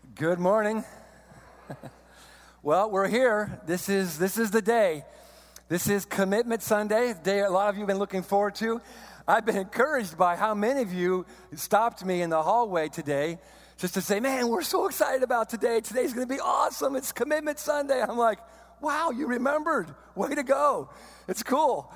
Good morning. Well, we're here. This is the day. This is Commitment Sunday, the day a lot of you have been looking forward to. I've been encouraged by how many of you stopped me in the hallway today just to say, man, we're so excited about today. Today's going to be awesome. It's Commitment Sunday. I'm like, wow, you remembered. Way to go. It's cool.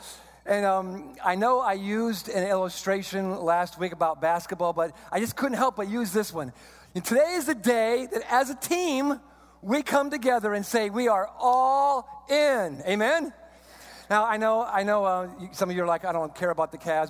And I know I used an illustration last week about basketball, but I just couldn't help but use this one. And today is the day that as a team, we come together and say we are all in. Amen? Now, I know some of you are like, I don't care about the Cavs,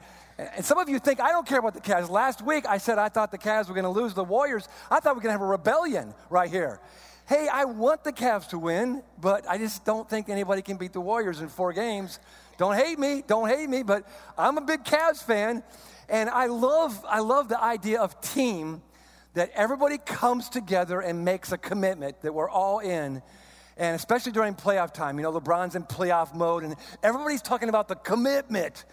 and some of you think I don't care about the Cavs. Last week, I said I thought the Cavs were going to lose to the Warriors. I thought we were going to have a rebellion right here. Hey, I want the Cavs to win, but I just don't think anybody can beat the Warriors in 4 games. Don't hate me, but I'm a big Cavs fan, and I love the idea of team, that everybody comes together and makes a commitment that we're all in, and especially during playoff time. You know, LeBron's in playoff mode, and everybody's talking about the commitment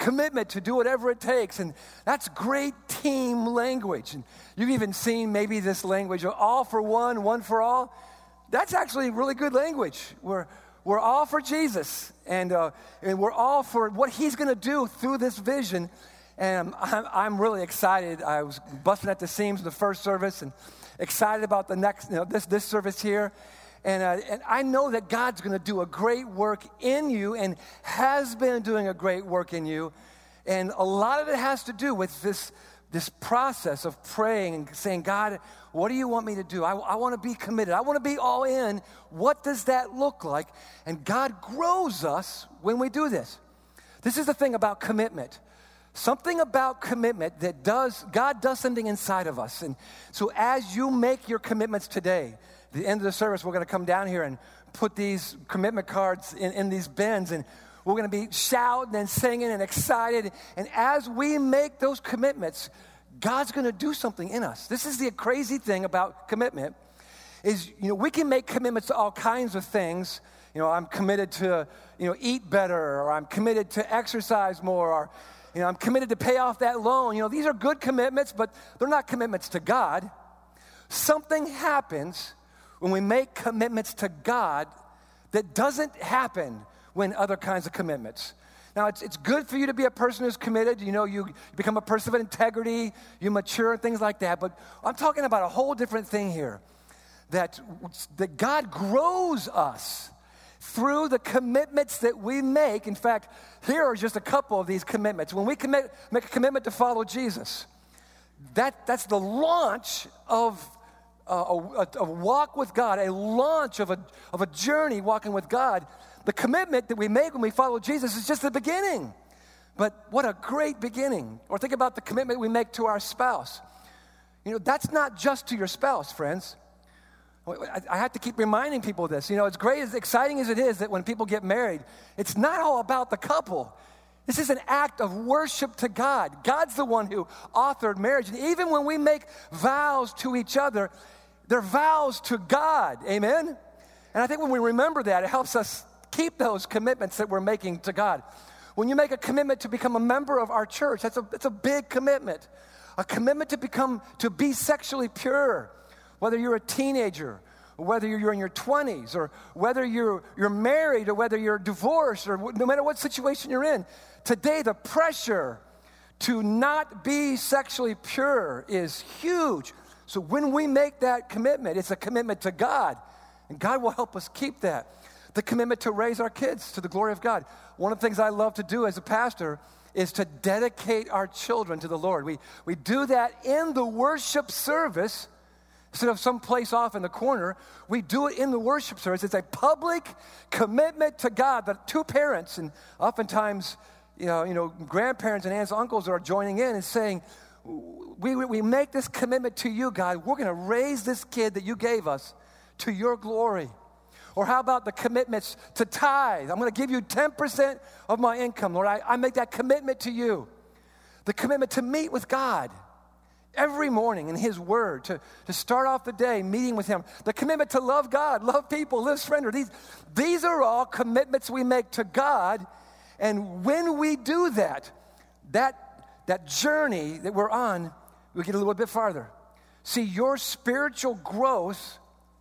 to do whatever it takes, and that's great team language. And you've even seen maybe this language, all for one, one for all. That's actually really good language. We're all for Jesus, and we're all for what he's going to do through this vision. And I'm really excited. I was busting at the seams in the first service and excited about the next, this service here. And I know that God's going to do a great work in you and has been doing a great work in you. And a lot of it has to do with this process of praying and saying, God, what do you want me to do? I want to be committed. I want to be all in. What does that look like? And God grows us when we do this. This is the thing about commitment. Something about commitment that God does something inside of us. And so as you make your commitments today, at the end of the service, we're going to come down here and put these commitment cards in these bins, and we're going to be shouting and singing and excited. And as we make those commitments, God's going to do something in us. This is the crazy thing about commitment is, we can make commitments to all kinds of things. I'm committed to, eat better, or I'm committed to exercise more, or I'm committed to pay off that loan. These are good commitments, but they're not commitments to God. Something happens when we make commitments to God that doesn't happen when other kinds of commitments. Now, it's good for you to be a person who's committed. You become a person of integrity, you mature and things like that. But I'm talking about a whole different thing here, that God grows us through the commitments that we make. In fact, here are just a couple of these commitments. When we make a commitment to follow Jesus, that's the launch of a walk with God, a launch of a journey walking with God. The commitment that we make when we follow Jesus is just the beginning. But what a great beginning. Or think about the commitment we make to our spouse. That's not just to your spouse, friends. I have to keep reminding people of this. It's great, as exciting as it is that when people get married, it's not all about the couple. This is an act of worship to God. God's the one who authored marriage. And even when we make vows to each other, they're vows to God. Amen? And I think when we remember that, it helps us keep those commitments that we're making to God. When you make a commitment to become a member of our church, that's a big commitment. A commitment to be sexually pure. Whether you're a teenager, or whether you're in your 20s, or whether you're married, or whether you're divorced, or no matter what situation you're in, today the pressure to not be sexually pure is huge. So when we make that commitment, it's a commitment to God, and God will help us keep that. The commitment to raise our kids to the glory of God. One of the things I love to do as a pastor is to dedicate our children to the Lord. We do that in the worship service. Instead of someplace off in the corner, we do it in the worship service. It's a public commitment to God. The 2 parents, and oftentimes, grandparents and aunts and uncles are joining in and saying, we make this commitment to you, God. We're going to raise this kid that you gave us to your glory. Or how about the commitments to tithe? I'm going to give you 10% of my income, Lord. I make that commitment to you. The commitment to meet with God every morning in his word, to start off the day meeting with him. The commitment to love God, love people, live surrender. These are all commitments we make to God. And when we do that journey that we're on, we get a little bit farther. See, your spiritual growth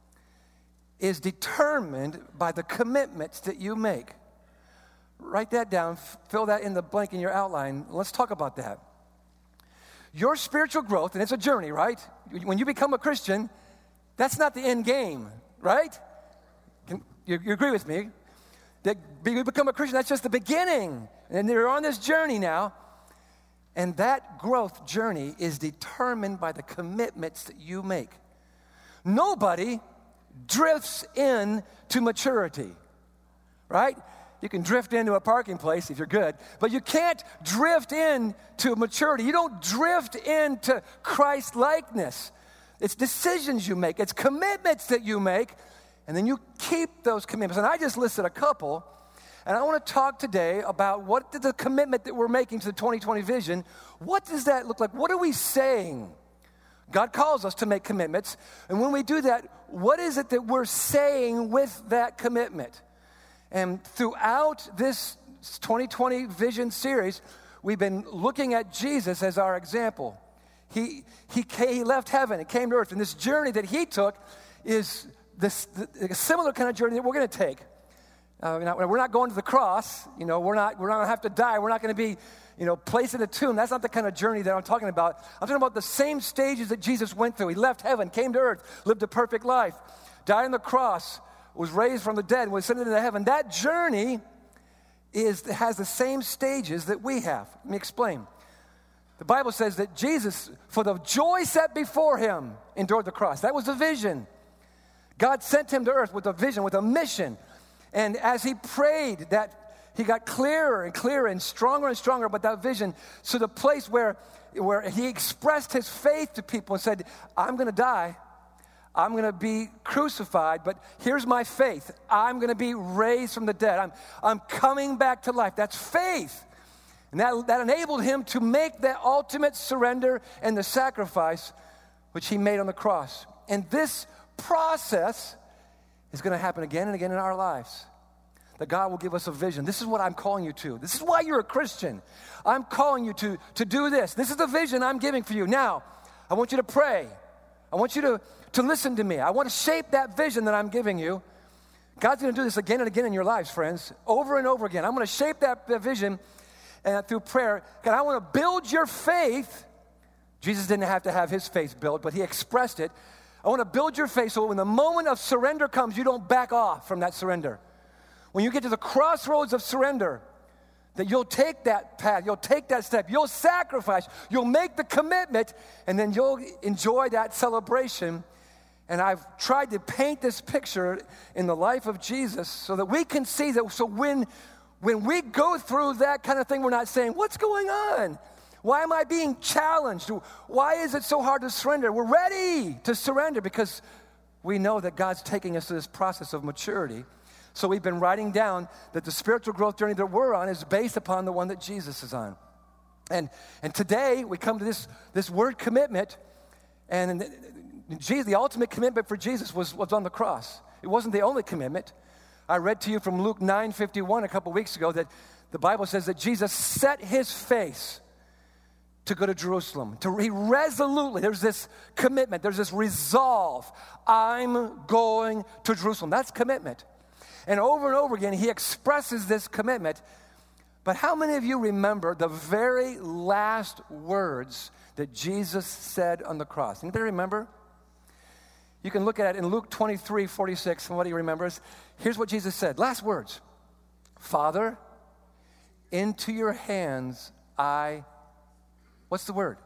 is determined by the commitments that you make. Write that down, fill that in the blank in your outline. Let's talk about that. Your spiritual growth, and it's a journey, right? When you become a Christian, that's not the end game, right? You agree with me? That you become a Christian, that's just the beginning. And you're on this journey now. And that growth journey is determined by the commitments that you make. Nobody drifts into maturity, right? You can drift into a parking place if you're good, but you can't drift into maturity. You don't drift into Christ-likeness. It's decisions you make. It's commitments that you make, and then you keep those commitments. And I just listed a couple, and I want to talk today about what the commitment that we're making to the 2020 vision, what does that look like? What are we saying? God calls us to make commitments, and when we do that, what is it that we're saying with that commitment? And throughout this 2020 vision series, we've been looking at Jesus as our example. He left heaven and came to earth, and this journey that he took is a similar kind of journey that we're going to take. We're not going to the cross. We're not going to have to die. We're not going to be, placed in a tomb. That's not the kind of journey that I'm talking about. I'm talking about the same stages that Jesus went through. He left heaven, came to earth, lived a perfect life, died on the cross, was raised from the dead, and was ascended into heaven. That journey has the same stages that we have. Let me explain. The Bible says that Jesus, for the joy set before him, endured the cross. That was the vision. God sent him to earth with a vision, with a mission. And as he prayed, that he got clearer and clearer and stronger about that vision, to the place where he expressed his faith to people and said, I'm going to die. I'm going to be crucified, but here's my faith. I'm going to be raised from the dead. I'm coming back to life. That's faith. And that enabled him to make that ultimate surrender and the sacrifice which he made on the cross. And this process is going to happen again and again in our lives. That God will give us a vision. This is what I'm calling you to. This is why you're a Christian. I'm calling you to do this. This is the vision I'm giving for you. Now, I want you to pray. I want you to listen to me. I want to shape that vision that I'm giving you. God's going to do this again and again in your lives, friends, over and over again. I'm going to shape that vision through prayer. God, I want to build your faith. Jesus didn't have to have his faith built, but he expressed it. I want to build your faith so when the moment of surrender comes, you don't back off from that surrender. When you get to the crossroads of surrender, that you'll take that path, you'll take that step, you'll sacrifice, you'll make the commitment, and then you'll enjoy that celebration. And I've tried to paint this picture in the life of Jesus so that we can see that. So when we go through that kind of thing, we're not saying, what's going on? Why am I being challenged? Why is it so hard to surrender? We're ready to surrender because we know that God's taking us through this process of maturity. So we've been writing down that the spiritual growth journey that we're on is based upon the one that Jesus is on. And today we come to this word commitment, and Jesus, the ultimate commitment for Jesus was on the cross. It wasn't the only commitment. I read to you from Luke 9:51 a couple weeks ago that the Bible says that Jesus set his face to go to Jerusalem. He resolutely, there's this commitment, there's this resolve. I'm going to Jerusalem. That's commitment. And over again, he expresses this commitment. But how many of you remember the very last words that Jesus said on the cross? Anybody remember? You can look at it in Luke 23:46, and what he remembers. Here's what Jesus said. Last words. Father, into your hands what's the word?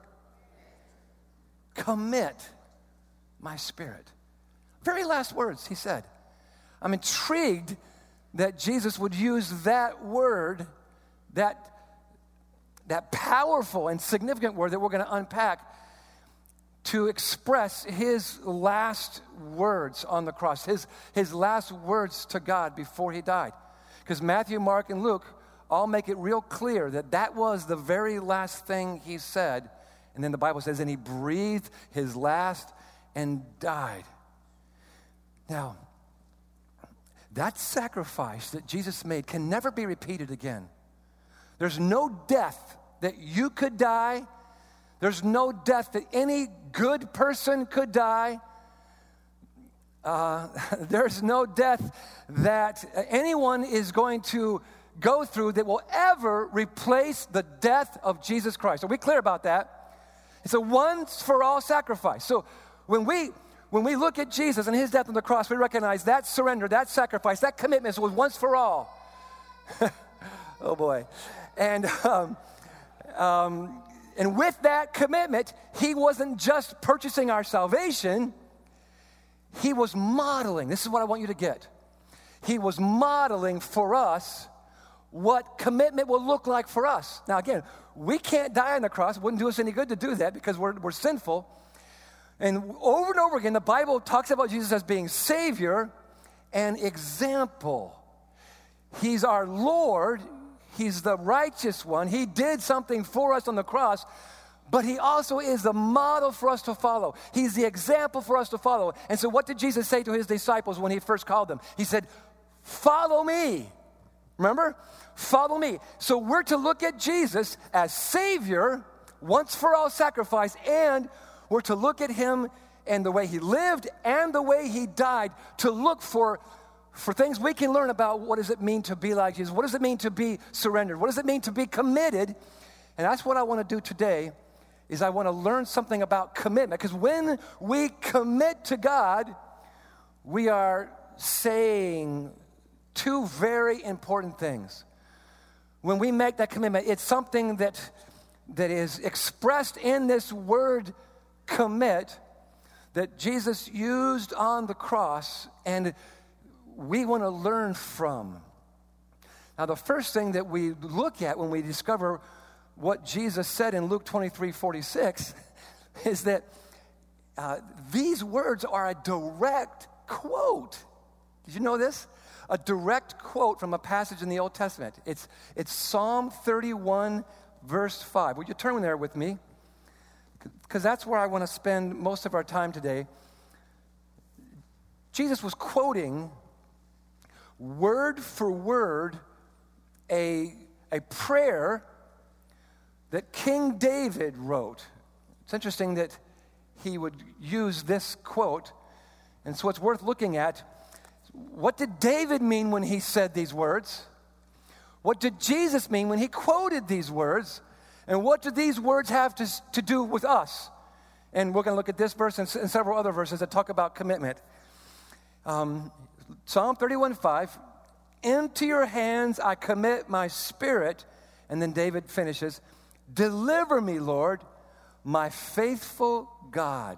Commit my spirit. Very last words he said. I'm intrigued that Jesus would use that word, that powerful and significant word that we're going to unpack to express his last words on the cross, his last words to God before he died. Because Matthew, Mark, and Luke all make it real clear that was the very last thing he said. And then the Bible says, and he breathed his last and died. Now, that sacrifice that Jesus made can never be repeated again. There's no death that you could die, There's no death that any good person could die. There's no death that anyone is going to go through that will ever replace the death of Jesus Christ. Are we clear about that? It's a once-for-all sacrifice. So when we look at Jesus and his death on the cross, we recognize that surrender, that sacrifice, that commitment was once for all. Oh boy. And with that commitment, he wasn't just purchasing our salvation, he was modeling. This is what I want you to get. He was modeling for us what commitment will look like for us. Now again, we can't die on the cross. It wouldn't do us any good to do that because we're sinful. And over again, the Bible talks about Jesus as being Savior and example. He's our Lord. He's the righteous one. He did something for us on the cross, but he also is the model for us to follow. He's the example for us to follow. And so what did Jesus say to his disciples when he first called them? He said, follow me. Remember? Follow me. So we're to look at Jesus as Savior, once for all sacrifice, and we're to look at him and the way he lived and the way he died to look for things we can learn about what does it mean to be like Jesus. What does it mean to be surrendered? What does it mean to be committed? And that's what I want to do today is I want to learn something about commitment. Because when we commit to God, we are saying two very important things. When we make that commitment, it's something that is expressed in this word commit that Jesus used on the cross and we want to learn from. Now, the first thing that we look at when we discover what Jesus said in Luke 23:46 is that these words are a direct quote. Did you know this? A direct quote from a passage in the Old Testament. It's Psalm 31, verse 5. Would you turn there with me? Because that's where I want to spend most of our time today. Jesus was quoting word for word a prayer that King David wrote. It's interesting that he would use this quote, and so it's worth looking at. What did David mean when he said these words? What did Jesus mean when he quoted these words? And what do these words have to do with us? And we're going to look at this verse and several other verses that talk about commitment. Psalm 31:5, into your hands I commit my spirit. And then David finishes, deliver me, Lord, my faithful God.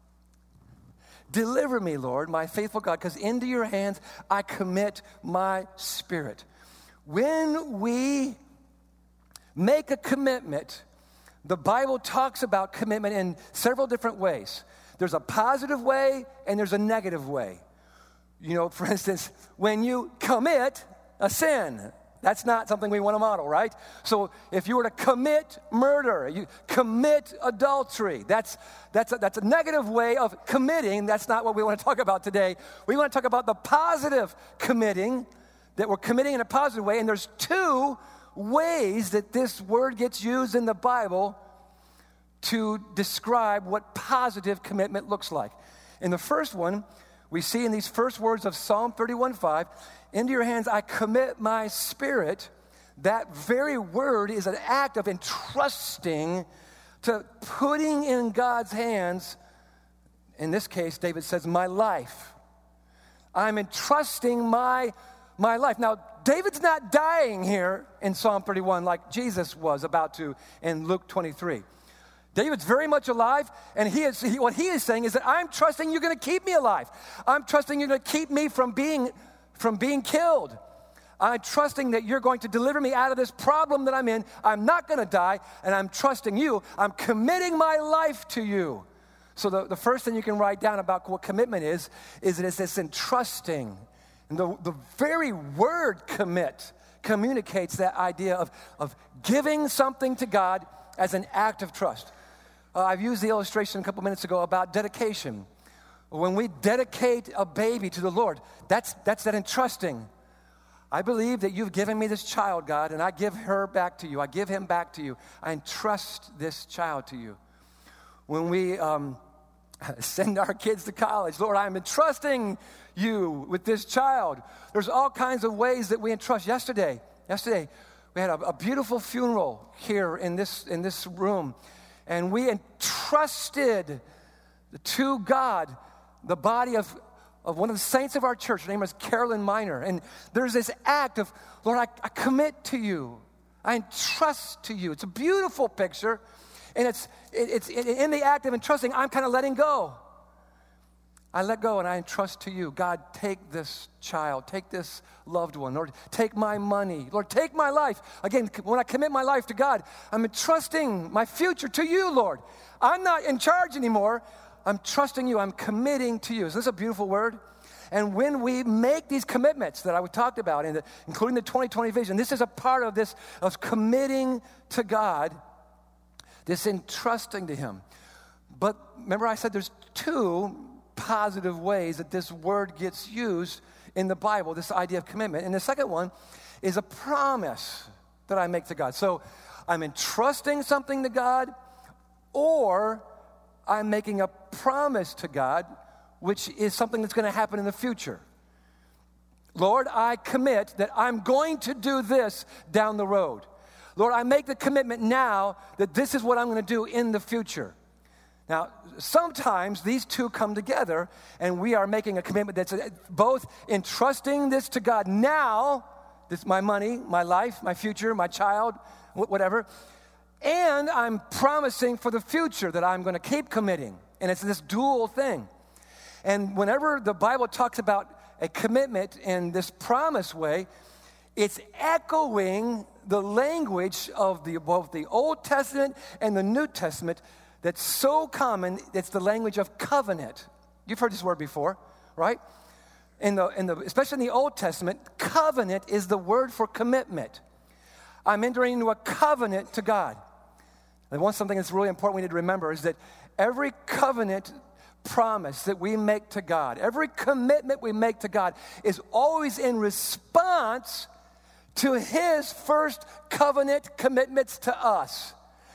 Deliver me, Lord, my faithful God, because into your hands I commit my spirit. When we make a commitment, the Bible talks about commitment in several different ways. There's a positive way and there's a negative way. You know, for instance, when you commit a sin, that's not something we want to model, right? So if you were to commit murder, you commit adultery, that's a negative way of committing. That's not what we want to talk about today. We want to talk about the positive committing, that we're committing in a positive way. And there's two ways that this word gets used in the Bible to describe what positive commitment looks like. In the first one, we see in these first words of Psalm 31:5, into your hands I commit my spirit. That very word is an act of entrusting, to putting in God's hands. In this case, David says, my life. I'm entrusting my life. Now, David's not dying here in Psalm 31 like Jesus was about to in Luke 23. David's very much alive, and what he is saying is that I'm trusting you're going to keep me alive. I'm trusting you're going to keep me from being killed. I'm trusting that you're going to deliver me out of this problem that I'm in. I'm not going to die, and I'm trusting you. I'm committing my life to you. So the first thing you can write down about what commitment is that it's this entrusting. And the very word commit communicates that idea of giving something to God as an act of trust. I've used the illustration a couple minutes ago about dedication. When we dedicate a baby to the Lord, that's that entrusting. I believe that you've given me this child, God, and I give her back to you. I give him back to you. I entrust this child to you. when we send our kids to college. Lord, I'm entrusting you with this child. There's all kinds of ways that we entrust. Yesterday, we had a beautiful funeral here in this room, and we entrusted to God the body of one of the saints of our church. Her name is Carolyn Miner. And there's this act of, Lord, I commit to you. I entrust to you. It's a beautiful picture. And it's in the act of entrusting, I'm kind of letting go. I let go and I entrust to you. God, take this child, take this loved one. Lord, take my money. Lord, take my life. Again, when I commit my life to God, I'm entrusting my future to you, Lord. I'm not in charge anymore. I'm trusting you. I'm committing to you. Is this a beautiful word? And when we make these commitments that I talked about, including the 2020 vision, this is a part of this, of committing to God, this entrusting to him. But remember I said there's two positive ways that this word gets used in the Bible, this idea of commitment. And the second one is a promise that I make to God. So I'm entrusting something to God, or I'm making a promise to God, which is something that's going to happen in the future. Lord, I commit that I'm going to do this down the road. Lord, I make the commitment now that this is what I'm going to do in the future. Now, sometimes these two come together, and we are making a commitment that's both entrusting this to God now, this my money, my life, my future, my child, whatever, and I'm promising for the future that I'm going to keep committing. And it's this dual thing. And whenever the Bible talks about a commitment in this promise way, it's echoing the language of both the Old Testament and the New Testament that's so common. It's the language of covenant. You've heard this word before, right? Especially in the Old Testament, covenant is the word for commitment. I'm entering into a covenant to God. And something that's really important we need to remember is that every covenant promise that we make to God, every commitment we make to God is always in response to his first covenant commitments to us.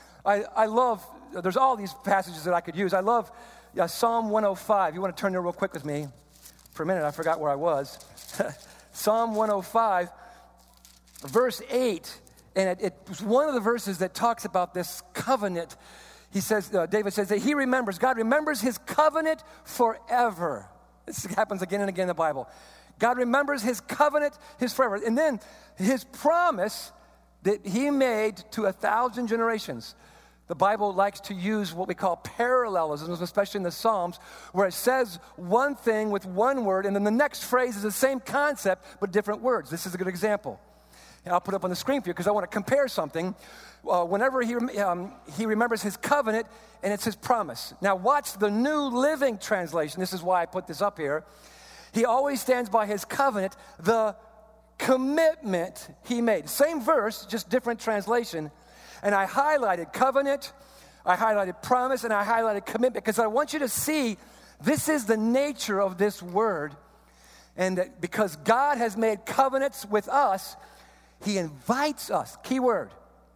I love, there's all these passages that I could use. I love Psalm 105. You want to turn there real quick with me? For a minute, I forgot where I was. Psalm 105, verse 8. And it was one of the verses that talks about this covenant. He says, David says that God remembers his covenant forever. This happens again and again in the Bible. God remembers his covenant, his forever. And then his promise that he made to 1,000 generations. The Bible likes to use what we call parallelisms, especially in the Psalms, where it says one thing with one word, and then the next phrase is the same concept, but different words. This is a good example. I'll put it up on the screen for you because I want to compare something. Whenever he remembers his covenant, and it's his promise. Now watch the New Living Translation. This is why I put this up here. He always stands by his covenant, the commitment he made. Same verse, just different translation. And I highlighted covenant, I highlighted promise, and I highlighted commitment because I want you to see this is the nature of this word. And that because God has made covenants with us, he invites us, key word,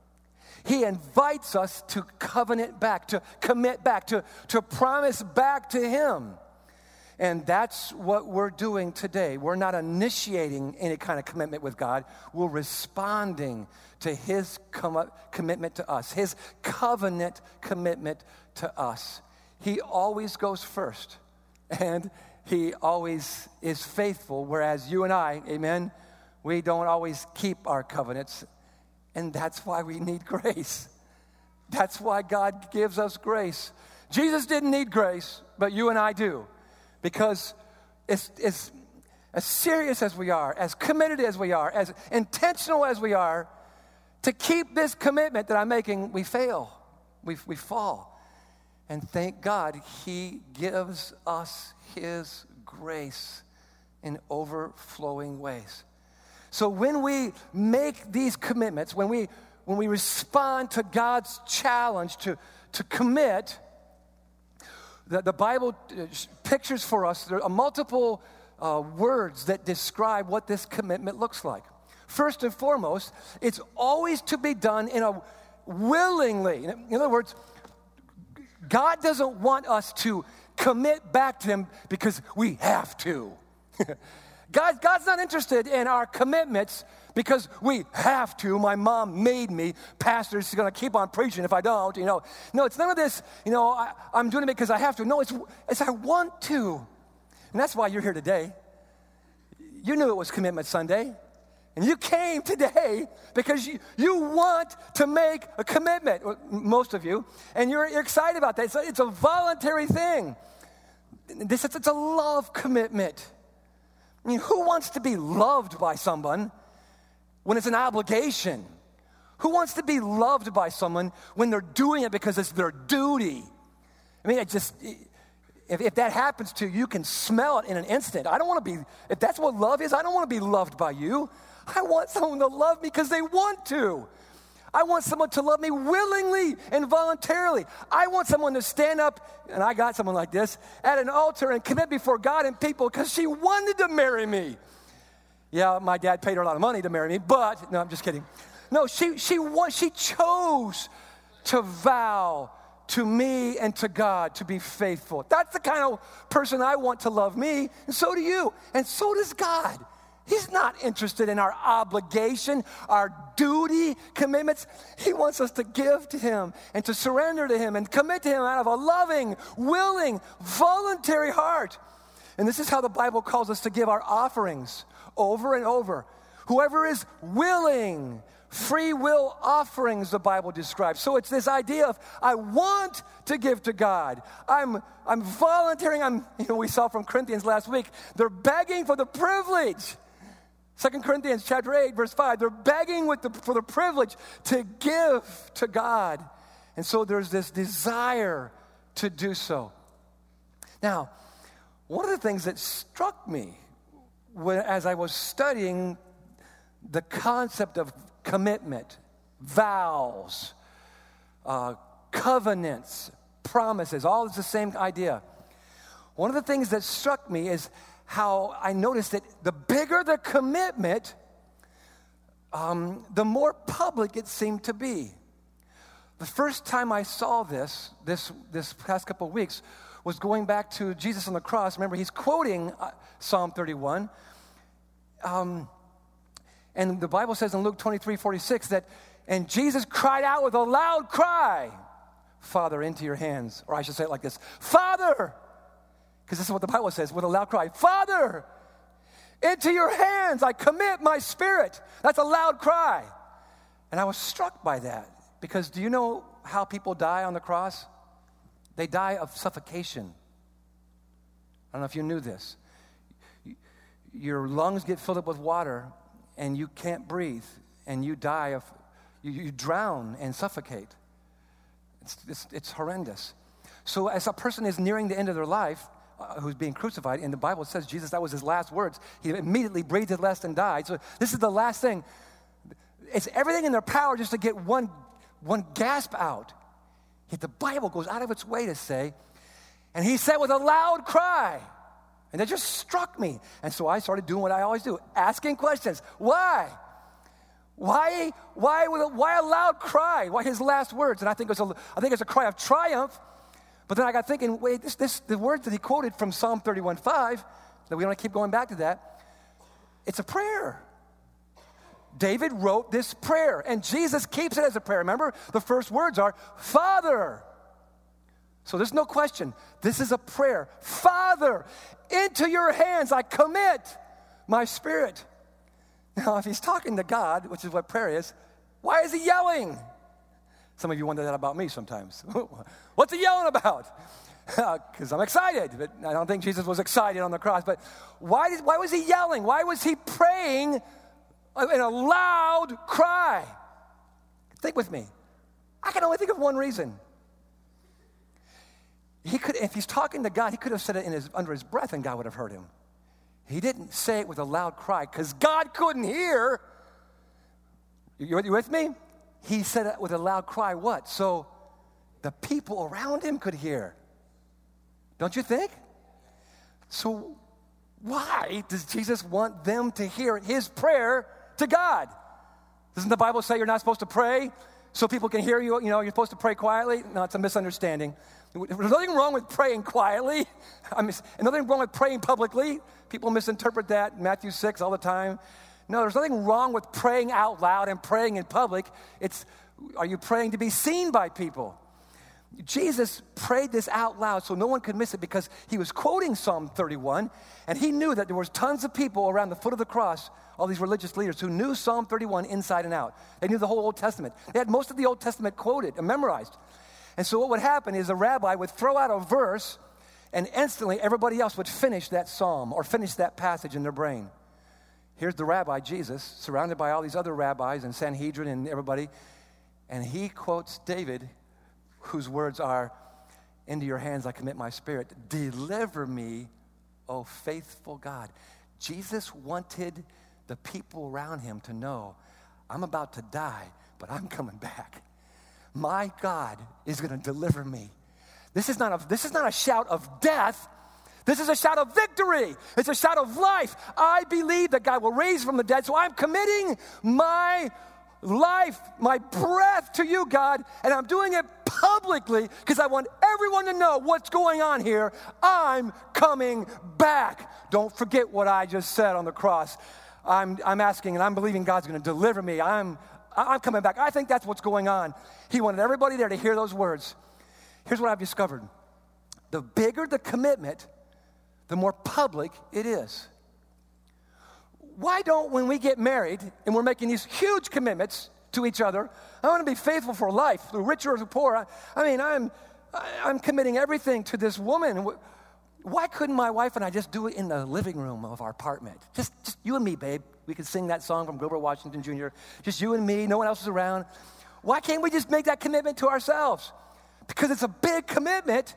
he invites us to covenant back, to commit back, to promise back to him. And that's what we're doing today. We're not initiating any kind of commitment with God. We're responding to his commitment to us, his covenant commitment to us. He always goes first, and he always is faithful, whereas you and I, amen, we don't always keep our covenants, and that's why we need grace. That's why God gives us grace. Jesus didn't need grace, but you and I do, because it's as serious as we are, as committed as we are, as intentional as we are, to keep this commitment that I'm making, we fail. We fall. And thank God he gives us his grace in overflowing ways. So when we make these commitments, when we respond to God's challenge to commit, the Bible pictures for us there are multiple words that describe what this commitment looks like. First and foremost, it's always to be done in a willingly. In other words, God doesn't want us to commit back to him because we have to. God's not interested in our commitments because we have to. My mom made me. Pastor's going to keep on preaching if I don't, No, it's none of this, I'm doing it because I have to. No, it's I want to. And that's why you're here today. You knew it was Commitment Sunday. And you came today because you want to make a commitment, most of you, and you're excited about that. It's a voluntary thing. It's a love commitment. I mean, who wants to be loved by someone when it's an obligation? Who wants to be loved by someone when they're doing it because it's their duty? I mean, if that happens to you, you can smell it in an instant. I don't want to be, if that's what love is, I don't want to be loved by you. I want someone to love me because they want to. I want someone to love me willingly and voluntarily. I want someone to stand up, and I got someone like this, at an altar and commit before God and people because she wanted to marry me. Yeah, my dad paid her a lot of money to marry me, but, no, I'm just kidding. No, she chose to vow to me and to God to be faithful. That's the kind of person I want to love me, and so do you, and so does God. He's not interested in our obligation, our duty, commitments. He wants us to give to him and to surrender to him and commit to him out of a loving, willing, voluntary heart. And this is how the Bible calls us to give our offerings over and over. Whoever is willing, free will offerings, the Bible describes. So it's this idea of I want to give to God. I'm volunteering. We saw from Corinthians last week, they're begging for the privilege. 2 Corinthians chapter 8, verse 5, they're begging for the privilege to give to God. And so there's this desire to do so. Now, one of the things that struck me as I was studying the concept of commitment, vows, covenants, promises, all is the same idea. One of the things that struck me is how I noticed that the bigger the commitment, the more public it seemed to be. The first time I saw this past couple of weeks was going back to Jesus on the cross. Remember, he's quoting Psalm 31. And the Bible says in Luke 23:46 that, and Jesus cried out with a loud cry, Father, into your hands. Or I should say it like this, Father, because this is what the Bible says with a loud cry, Father, into your hands I commit my spirit. That's a loud cry. And I was struck by that because do you know how people die on the cross? They die of suffocation. I don't know if you knew this. Your lungs get filled up with water and you can't breathe and you die you drown and suffocate. It's horrendous. So as a person is nearing the end of their life, who's being crucified, and the Bible says Jesus, that was his last words. He immediately breathed his last and died. So this is the last thing. It's everything in their power just to get one gasp out. Yet the Bible goes out of its way to say, and he said with a loud cry, and that just struck me. And so I started doing what I always do, asking questions. Why? Why a loud cry? Why his last words? And I think it's a cry of triumph. But then I got thinking, wait, the words that he quoted from Psalm 31:5, that we don't keep going back to that, it's a prayer. David wrote this prayer, and Jesus keeps it as a prayer. Remember, the first words are, Father. So there's no question. This is a prayer. Father, into your hands I commit my spirit. Now, if he's talking to God, which is what prayer is, why is he yelling? Some of you wonder that about me sometimes. What's he yelling about? Because I'm excited, but I don't think Jesus was excited on the cross. But why was he yelling? Why was he praying in a loud cry? Think with me. I can only think of one reason. If he's talking to God, he could have said it under his breath and God would have heard him. He didn't say it with a loud cry because God couldn't hear. You with me? He said it with a loud cry. What? So the people around him could hear. Don't you think? So why does Jesus want them to hear his prayer to God? Doesn't the Bible say you're not supposed to pray so people can hear you? You're supposed to pray quietly? No, it's a misunderstanding. There's nothing wrong with praying quietly. And nothing wrong with praying publicly. People misinterpret that, Matthew 6 all the time. No, there's nothing wrong with praying out loud and praying in public. Are you praying to be seen by people? Jesus prayed this out loud so no one could miss it because he was quoting Psalm 31, and he knew that there was tons of people around the foot of the cross, all these religious leaders who knew Psalm 31 inside and out. They knew the whole Old Testament. They had most of the Old Testament quoted and memorized. And so what would happen is a rabbi would throw out a verse, and instantly everybody else would finish that psalm or finish that passage in their brain. Here's the rabbi, Jesus, surrounded by all these other rabbis and Sanhedrin and everybody, and he quotes David, whose words are, "Into your hands I commit my spirit. Deliver me, O faithful God." Jesus wanted the people around him to know, I'm about to die, but I'm coming back. My God is going to deliver me. This is not a shout of death. This is a shout of victory. It's a shout of life. I believe that God will raise from the dead, so I'm committing my life, my breath to you, God, and I'm doing it publicly because I want everyone to know what's going on here. I'm coming back. Don't forget what I just said on the cross. I'm asking and I'm believing God's going to deliver me. I'm coming back. I think that's what's going on. He wanted everybody there to hear those words. Here's what I've discovered. The bigger the commitment, the more public it is. Why don't, when we get married and we're making these huge commitments to each other, I want to be faithful for life, through rich or through poor. I'm committing everything to this woman. Why couldn't my wife and I just do it in the living room of our apartment? Just you and me, babe. We could sing that song from Grover Washington Jr. Just you and me, no one else is around. Why can't we just make that commitment to ourselves? Because it's a big commitment.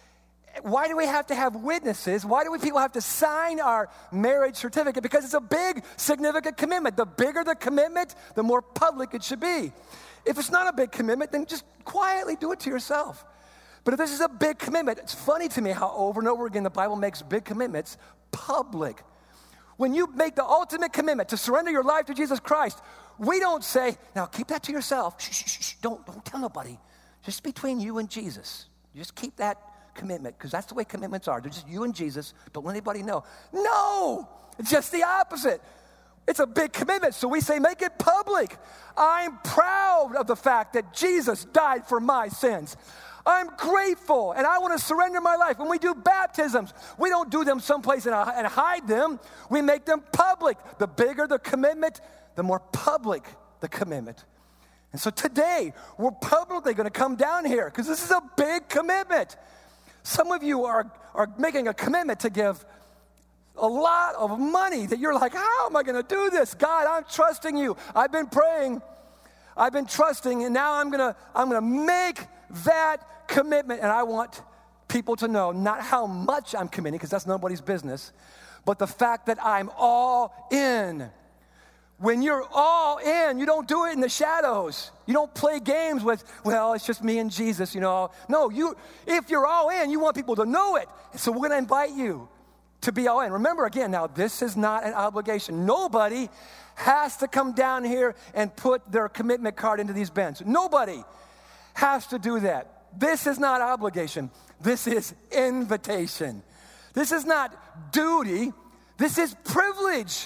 Why do we have to have witnesses? Why do people have to sign our marriage certificate? Because it's a big, significant commitment. The bigger the commitment, the more public it should be. If it's not a big commitment, then just quietly do it to yourself. But if this is a big commitment, it's funny to me how over and over again the Bible makes big commitments public. When you make the ultimate commitment to surrender your life to Jesus Christ, we don't say, now keep that to yourself. Shh, don't tell nobody. Just between you and Jesus. Just keep that commitment, because that's the way commitments are. They're just you and Jesus. Don't let anybody know. No, it's just the opposite. It's a big commitment, so we say make it public. I'm proud of the fact that Jesus died for my sins. I'm grateful, and I want to surrender my life. When we do baptisms, we don't do them someplace and hide them. We make them public. The bigger the commitment, the more public the commitment. And so today, we're publicly going to come down here because this is a big commitment. Some of you are making a commitment to give a lot of money that you're like, how am I going to do this? God, I'm trusting you. I've been praying. I've been trusting, and now I'm going to make that commitment. And I want people to know not how much I'm committing, because that's nobody's business, but the fact that I'm all in. When you're all in, you don't do it in the shadows. You don't play games with, well, it's just me and Jesus, you know. No, if you're all in, you want people to know it. So we're going to invite you to be all in. Remember, again, now, this is not an obligation. Nobody has to come down here and put their commitment card into these bins. Nobody has to do that. This is not obligation. This is invitation. This is not duty. This is privilege.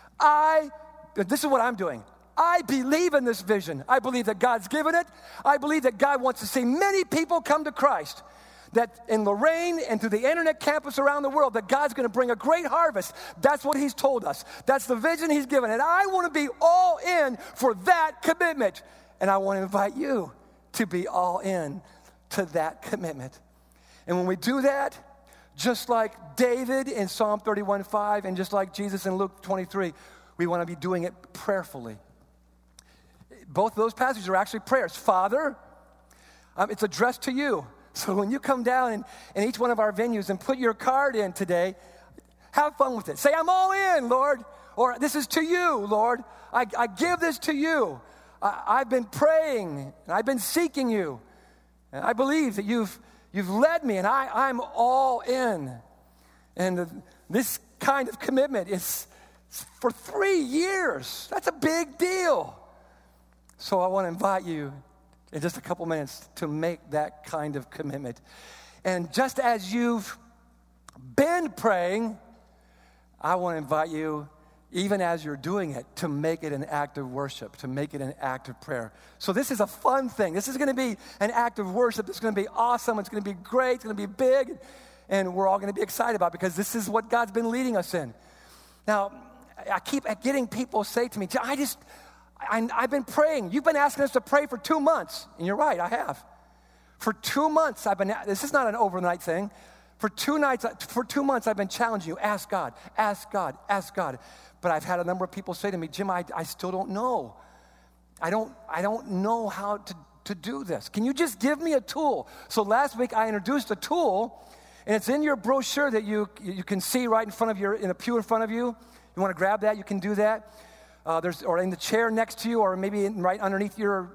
This is what I'm doing. I believe in this vision. I believe that God's given it. I believe that God wants to see many people come to Christ. That in Lorraine and through the internet campus around the world, that God's going to bring a great harvest. That's what he's told us. That's the vision he's given. And I want to be all in for that commitment. And I want to invite you to be all in to that commitment. And when we do that, just like David in Psalm 31:5 and just like Jesus in Luke 23, we want to be doing it prayerfully. Both of those passages are actually prayers. Father, it's addressed to you. So when you come down in each one of our venues and put your card in today, have fun with it. Say, I'm all in, Lord. Or this is to you, Lord. I give this to you. I've been praying, and I've been seeking you. And I believe that you've led me, and I'm all in. And this kind of commitment is for 3 years. That's a big deal. So I want to invite you in just a couple minutes to make that kind of commitment. And just as you've been praying, I want to invite you, even as you're doing it, to make it an act of worship, to make it an act of prayer. So this is a fun thing. This is going to be an act of worship. It's going to be awesome. It's going to be great. It's going to be big. And we're all going to be excited about it because this is what God's been leading us in. Now, I keep getting people say to me, I've been praying. You've been asking us to pray for 2 months. And you're right, I have. For 2 months, this is not an overnight thing. For 2 months, I've been challenging you. Ask God, ask God, ask God. But I've had a number of people say to me, Jim, I still don't know. I don't know how to do this. Can you just give me a tool? So last week, I introduced a tool, and it's in your brochure that you can see right in front of in a pew in front of you. You want to grab that, you can do that. Or in the chair next to you, or maybe right underneath your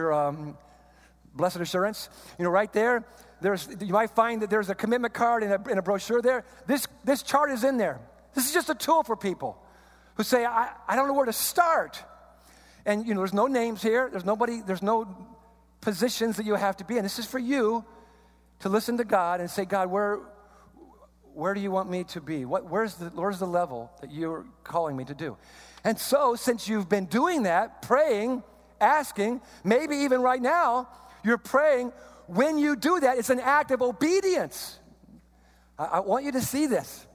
Blessed Assurance. Right there, you might find that there's a commitment card and a brochure there. This chart is in there. This is just a tool for people who say, I don't know where to start. And, there's no names here. There's no positions that you have to be in. This is for you to listen to God and say, God, where do you want me to be? Where's the level that you're calling me to do? And so, since you've been doing that, praying, asking, maybe even right now, you're praying, when you do that, it's an act of obedience. I want you to see this.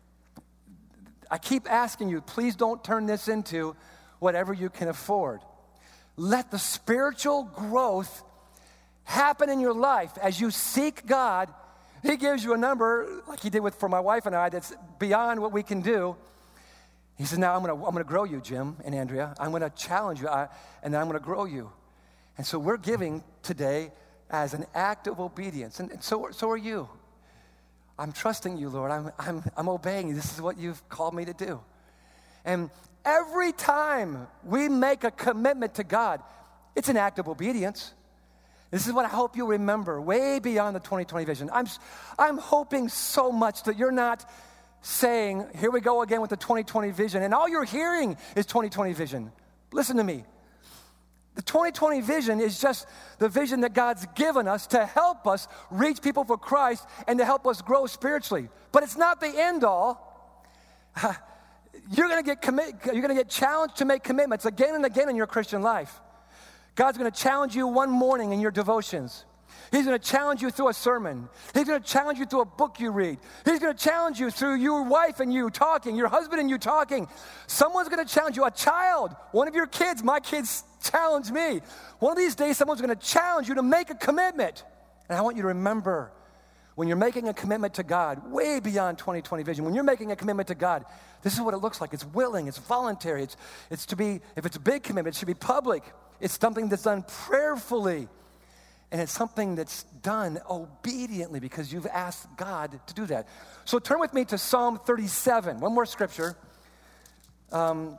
I keep asking you, please don't turn this into whatever you can afford. Let the spiritual growth happen in your life as you seek God. He gives you a number, like he did for my wife and I, that's beyond what we can do. He says, now I'm going to grow you, Jim and Andrea. I'm going to challenge you, and then I'm going to grow you. And so we're giving today as an act of obedience, and so are you. I'm trusting you, Lord. I'm obeying you. This is what you've called me to do. And every time we make a commitment to God, it's an act of obedience. This is what I hope you remember way beyond the 2020 vision. I'm hoping so much that you're not saying, here we go again with the 2020 vision, and all you're hearing is 2020 vision. Listen to me. The 2020 vision is just the vision that God's given us to help us reach people for Christ and to help us grow spiritually. But it's not the end all. You're going to get challenged to make commitments again and again in your Christian life. God's going to challenge you one morning in your devotions. He's going to challenge you through a sermon. He's going to challenge you through a book you read. He's going to challenge you through your wife and you talking, your husband and you talking. Someone's going to challenge you, a child, one of your kids. My kids challenge me. One of these days, someone's going to challenge you to make a commitment. And I want you to remember, when you're making a commitment to God, way beyond 2020 vision, when you're making a commitment to God, this is what it looks like. It's willing, it's voluntary. It's to be, if it's a big commitment, it should be public. It's something that's done prayerfully. And it's something that's done obediently because you've asked God to do that. So turn with me to Psalm 37. One more scripture. Psalm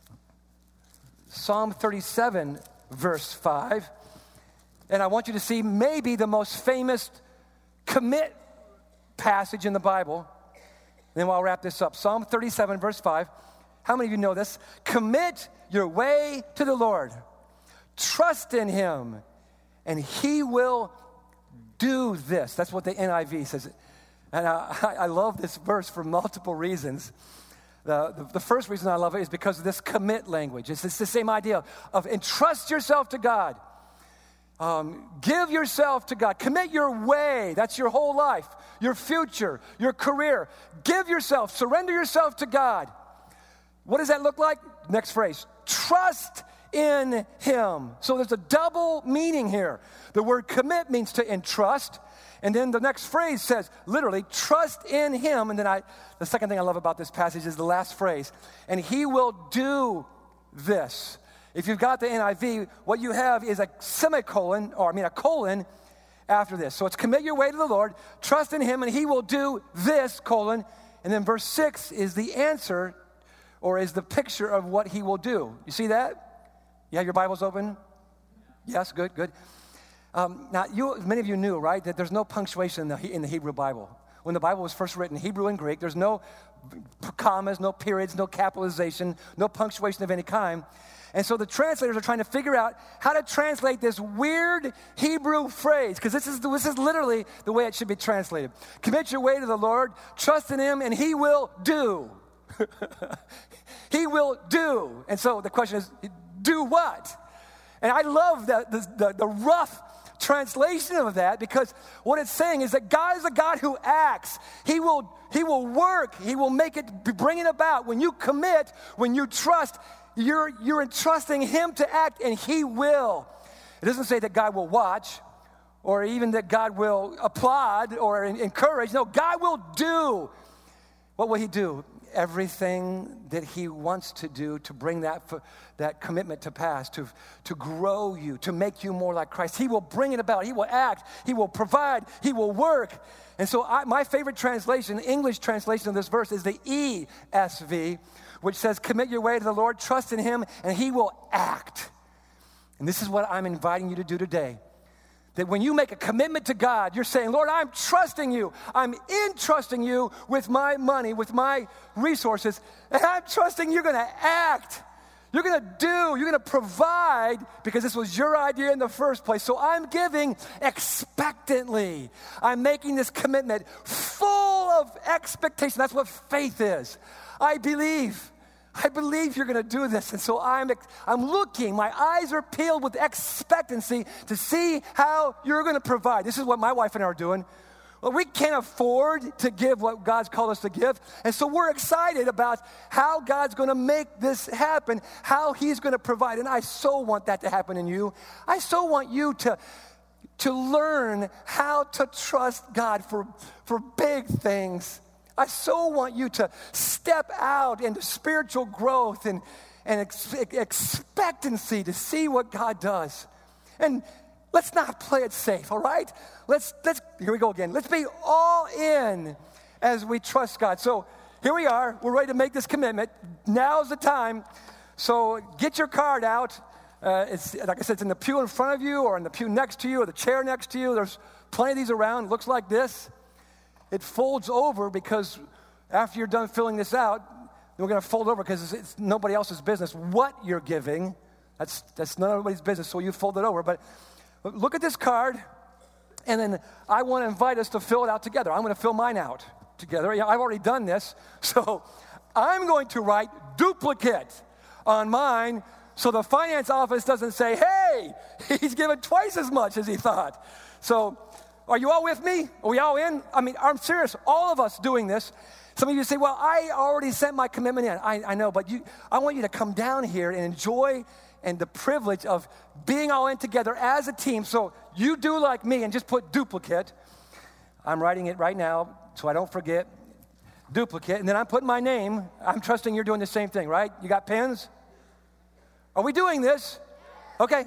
37, verse 5. And I want you to see maybe the most famous commit passage in the Bible. Then I'll wrap this up. Psalm 37, verse 5. How many of you know this? Commit your way to the Lord. Trust in him, and he will do this. That's what the NIV says. And I love this verse for multiple reasons. The first reason I love it is because of this commit language. It's the same idea of entrust yourself to God. Give yourself to God. Commit your way. That's your whole life, your future, your career. Give yourself, surrender yourself to God. What does that look like? Next phrase. Trust in him. So there's a double meaning here. The word commit means to entrust. And then the next phrase says, literally, trust in him. And then the second thing I love about this passage is the last phrase. And he will do this. If you've got the NIV, what you have is a semicolon, a colon after this. So it's commit your way to the Lord, trust in him, and he will do this, colon. And then verse 6 is the answer, or is the picture of what he will do. You see that? You have your Bibles open? Yes, good. Now, many of you knew, right, that there's no punctuation in the Hebrew Bible. when the Bible was first written, Hebrew and Greek. There's no commas, no periods, no capitalization, no punctuation of any kind. And so the translators are trying to figure out how to translate this weird Hebrew phrase, because this is literally the way it should be translated. Commit your way to the Lord, trust in him, and he will do. He will do. And so the question is, do what? And I love the rough translation of that, because what it's saying is that God is a God who acts. He will work. He will bring it about. When you commit, when you trust, you're entrusting him to act, and he will. It doesn't say that God will watch or even that God will applaud or encourage. No, God will do. What will he do? Everything that he wants to do to bring that commitment to pass, to grow you, to make you more like Christ. He will bring it about. He will act. He will provide. He will work. And so my favorite translation, English translation of this verse, is the ESV, which says, commit your way to the Lord, trust in him, and he will act. And this is what I'm inviting you to do today. That when you make a commitment to God, you're saying, Lord, I'm trusting you. I'm entrusting you with my money, with my resources, and I'm trusting you're going to act. You're going to do. You're going to provide, because this was your idea in the first place. So I'm giving expectantly. I'm making this commitment full of expectation. That's what faith is. I believe you're going to do this. And so I'm looking, my eyes are peeled with expectancy to see how you're going to provide. This is what my wife and I are doing. Well, we can't afford to give what God's called us to give. And so we're excited about how God's going to make this happen, how he's going to provide. And I so want that to happen in you. I so want you to learn how to trust God for big things. I so want you to step out into spiritual growth and expectancy to see what God does. And let's not play it safe, all right? Let's here we go again. Let's be all in as we trust God. So here we are. We're ready to make this commitment. Now's the time. So get your card out. It's like I said, it's in the pew in front of you or in the pew next to you or the chair next to you. There's plenty of these around. It looks like this. It folds over, because after you're done filling this out, we're going to fold over because it's nobody else's business what you're giving. That's not everybody's business, so you fold it over. But look at this card, and then I want to invite us to fill it out together. I'm going to fill mine out together. I've already done this, so I'm going to write duplicate on mine so the finance office doesn't say, hey, he's given twice as much as he thought. So are you all with me? Are we all in? I mean, I'm serious. All of us doing this. Some of you say, well, I already sent my commitment in. I know, but I want you to come down here and enjoy and the privilege of being all in together as a team. So you do like me and just put duplicate. I'm writing it right now so I don't forget. Duplicate. And then I'm putting my name. I'm trusting you're doing the same thing, right? You got pens? Are we doing this? Okay.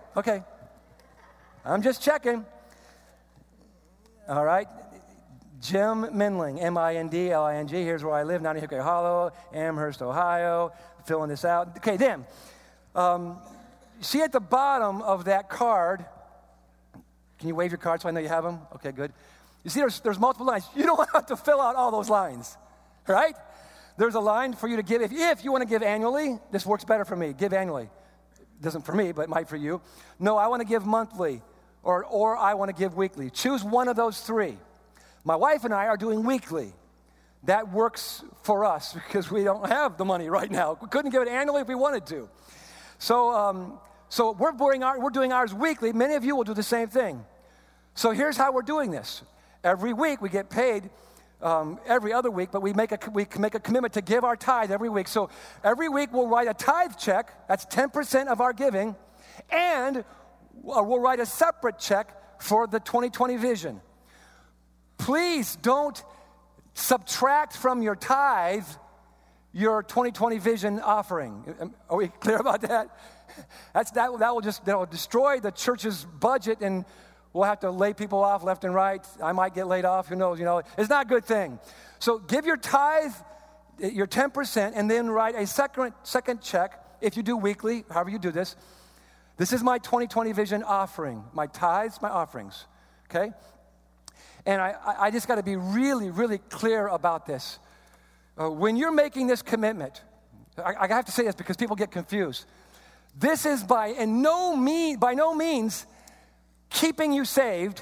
I'm just checking. All right. Jim Mindling, Mindling. Here's where I live, 90 Hickory Hollow, Amherst, Ohio. Filling this out. Okay, then. See at the bottom of that card, can you wave your card so I know you have them? Okay, good. You see there's multiple lines. You don't have to fill out all those lines, right? There's a line for you to give. If you want to give annually, this works better for me. Give annually. It doesn't for me, but it might for you. No, I want to give monthly. Or I want to give weekly. Choose one of those three. My wife and I are doing weekly. That works for us because we don't have the money right now. We couldn't give it annually if we wanted to. So we're doing ours weekly. Many of you will do the same thing. So here's how we're doing this. Every week we get paid every other week, but we make a commitment to give our tithe every week. So every week we'll write a tithe check. That's 10% of our giving. And we'll write a separate check for the 2020 vision. Please don't subtract from your tithe your 2020 vision offering. Are we clear about that? That'll destroy the church's budget, and we'll have to lay people off left and right. I might get laid off. Who knows? It's not a good thing. So give your tithe, your 10%, and then write a second check if you do weekly, however you do this. This is my 2020 vision offering, my tithes, my offerings, okay? And I just got to be really, really clear about this. When you're making this commitment, I have to say this because people get confused. This is by no means keeping you saved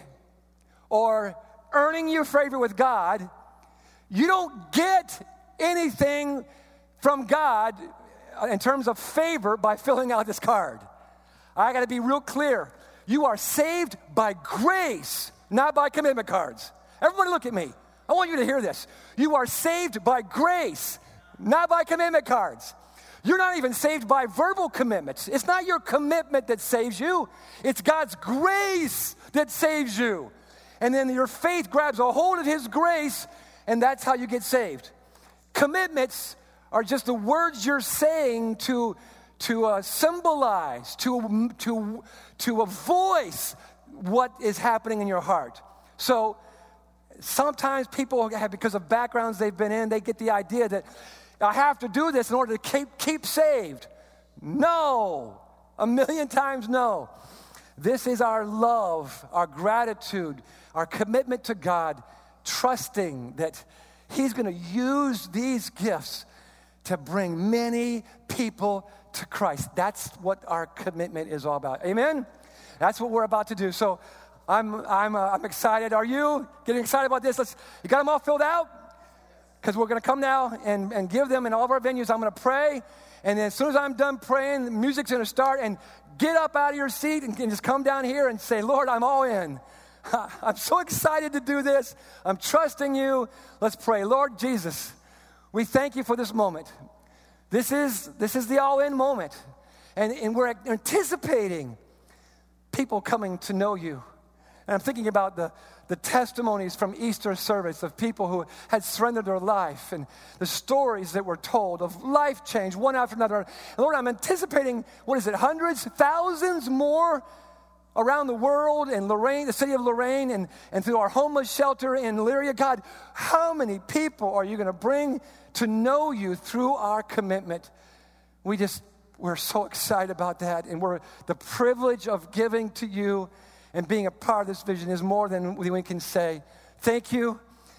or earning your favor with God. You don't get anything from God in terms of favor by filling out this card. I got to be real clear. You are saved by grace, not by commitment cards. Everybody look at me. I want you to hear this. You are saved by grace, not by commitment cards. You're not even saved by verbal commitments. It's not your commitment that saves you. It's God's grace that saves you. And then your faith grabs a hold of his grace, and that's how you get saved. Commitments are just the words you're saying to symbolize, to voice what is happening in your heart. So sometimes people have, because of backgrounds they've been in, they get the idea that I have to do this in order to keep saved. No, a million times no. This is our love, our gratitude, our commitment to God, trusting that he's going to use these gifts to bring many people to Christ. That's what our commitment is all about. Amen? That's what we're about to do. So I'm excited. Are you getting excited about this? You got them all filled out? Because we're going to come now and give them in all of our venues. I'm going to pray. And then as soon as I'm done praying, the music's going to start. And get up out of your seat and just come down here and say, Lord, I'm all in. I'm so excited to do this. I'm trusting you. Let's pray. Lord Jesus, we thank you for this moment. This is the all-in moment. And we're anticipating people coming to know you. And I'm thinking about the testimonies from Easter service of people who had surrendered their life and the stories that were told of life change one after another. And Lord, I'm anticipating, hundreds, thousands more around the world in Lorain, the city of Lorain, and through our homeless shelter in Elyria. God, how many people are you going to bring to know you through our commitment? We're so excited about that, and the privilege of giving to you and being a part of this vision is more than we can say. Thank you.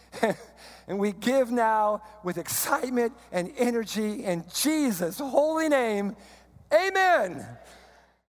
And we give now with excitement and energy in Jesus' holy name. Amen.